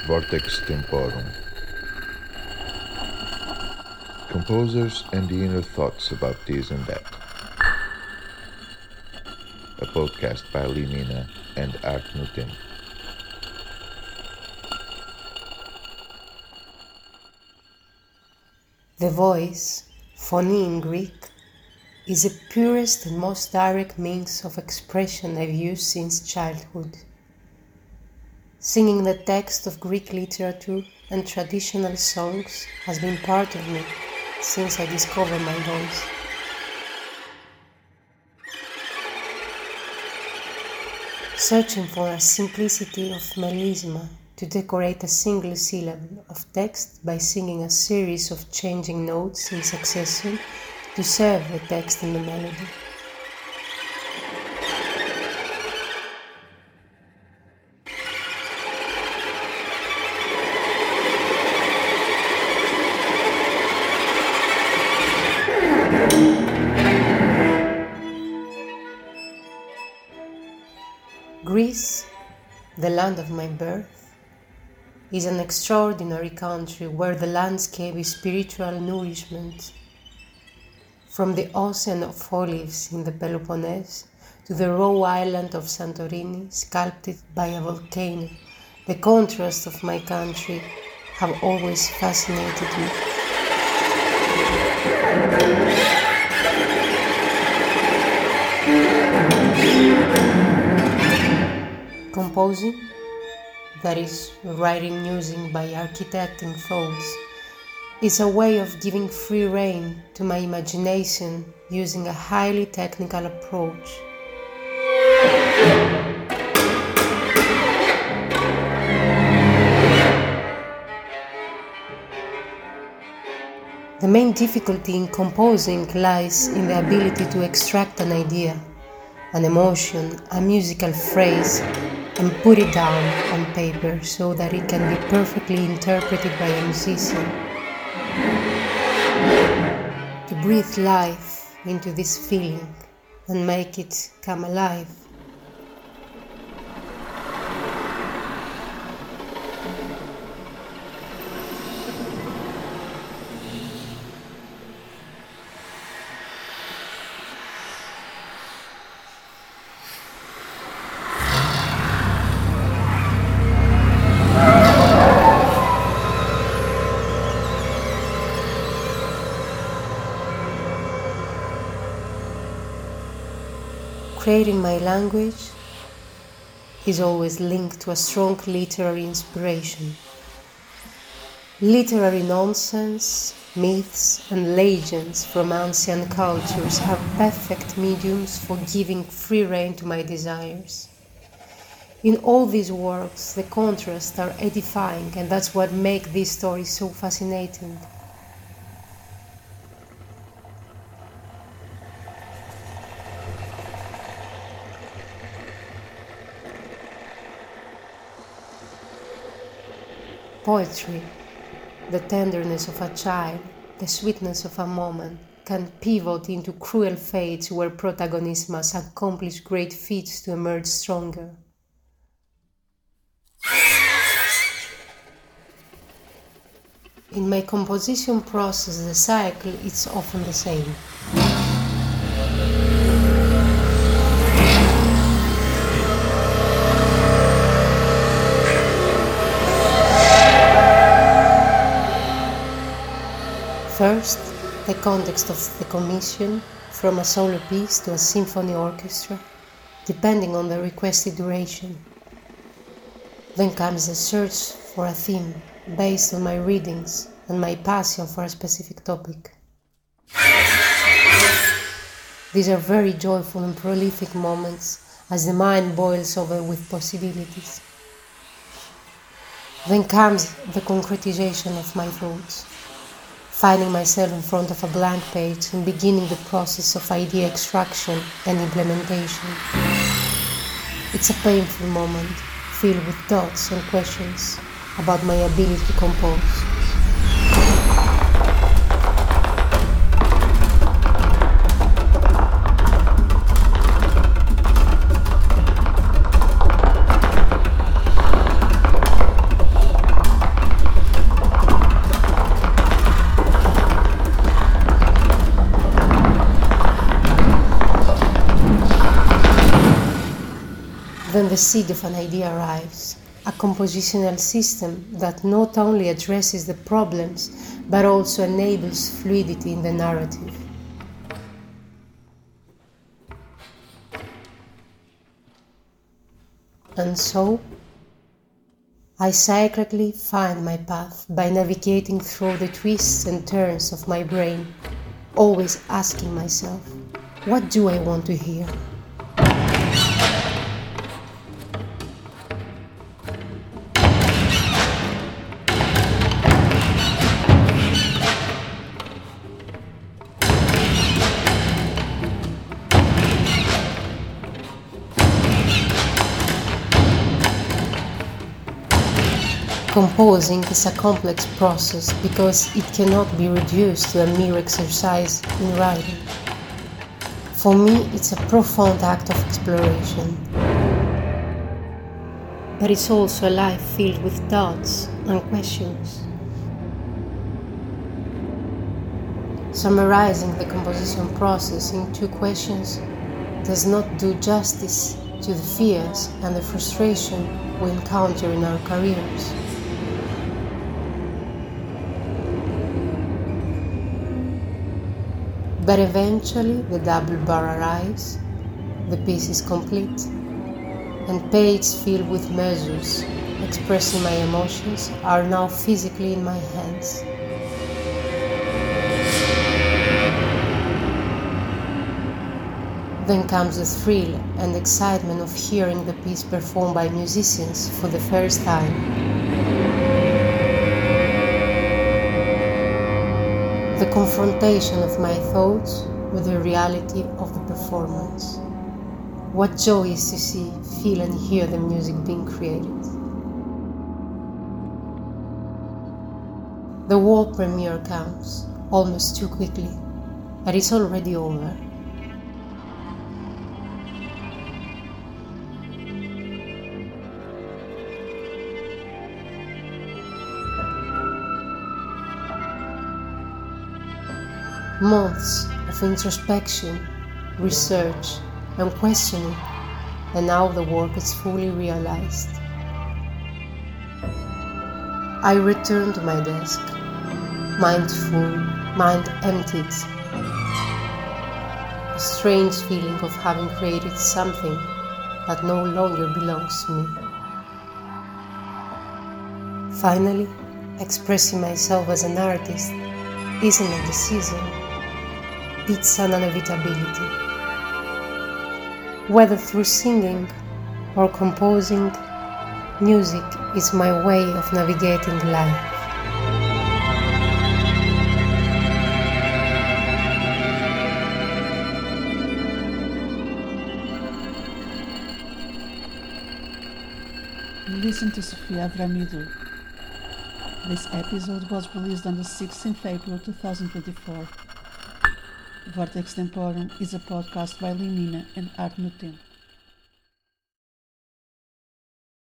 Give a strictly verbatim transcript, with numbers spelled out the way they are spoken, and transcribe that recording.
Vortex Temporum. Composers and the inner thoughts about this and that. A podcast by Limina and Art Nutin. The voice, phony in Greek, is the purest and most direct means of expression I've used since childhood. Singing the text of Greek literature and traditional songs has been part of me since I discovered my voice. Searching for a simplicity of melisma to decorate a single syllable of text by singing a series of changing notes in succession to serve the text in the melody. Greece, the land of my birth, is an extraordinary country where the landscape is spiritual nourishment. From the ocean of olives in the Peloponnese to the raw island of Santorini, sculpted by a volcano, the contrasts of my country have always fascinated me. Composing, that is, writing music by architecting thoughts, is a way of giving free rein to my imagination using a highly technical approach. The main difficulty in composing lies in the ability to extract an idea, an emotion, a musical phrase, and put it down on paper so that it can be perfectly interpreted by a musician. To breathe life into this feeling and make it come alive. Creating my language is always linked to a strong literary inspiration. Literary nonsense, myths, and legends from ancient cultures are perfect mediums for giving free rein to my desires. In all these works, the contrasts are edifying, and that's what makes these stories so fascinating. Poetry, the tenderness of a child, the sweetness of a moment, can pivot into cruel fates where protagonists must accomplish great feats to emerge stronger. In my composition process, the cycle is often the same. First, the context of the commission, from a solo piece to a symphony orchestra, depending on the requested duration. Then comes the search for a theme, based on my readings and my passion for a specific topic. These are very joyful and prolific moments, as the mind boils over with possibilities. Then comes the concretization of my thoughts, finding myself in front of a blank page and beginning the process of idea extraction and implementation. It's a painful moment, filled with thoughts and questions about my ability to compose. Then the seed of an idea arrives, a compositional system that not only addresses the problems but also enables fluidity in the narrative. And so, I cyclically find my path by navigating through the twists and turns of my brain, always asking myself, what do I want to hear? Composing is a complex process because it cannot be reduced to a mere exercise in writing. For me, it's a profound act of exploration. But it's also a life filled with doubts and questions. Summarizing the composition process in two questions does not do justice to the fears and the frustration we encounter in our careers. But eventually the double bar arrives, the piece is complete, and pages filled with measures expressing my emotions are now physically in my hands. Then comes the thrill and excitement of hearing the piece performed by musicians for the first time. The confrontation of my thoughts with the reality of the performance. What joy is to see, feel and hear the music being created. The world premiere comes, almost too quickly, but it's already over. Months of introspection, research, and questioning, and now the work is fully realized. I return to my desk, mind full, mind emptied. A strange feeling of having created something that no longer belongs to me. Finally, expressing myself as an artist isn't a decision. It's an inevitability. Whether through singing or composing, music is my way of navigating life. Listen to Sofia Avramidou. This episode was released on the sixteenth of April two thousand twenty-four. Vortex Temporum is a podcast by Limina and Art no Tempo.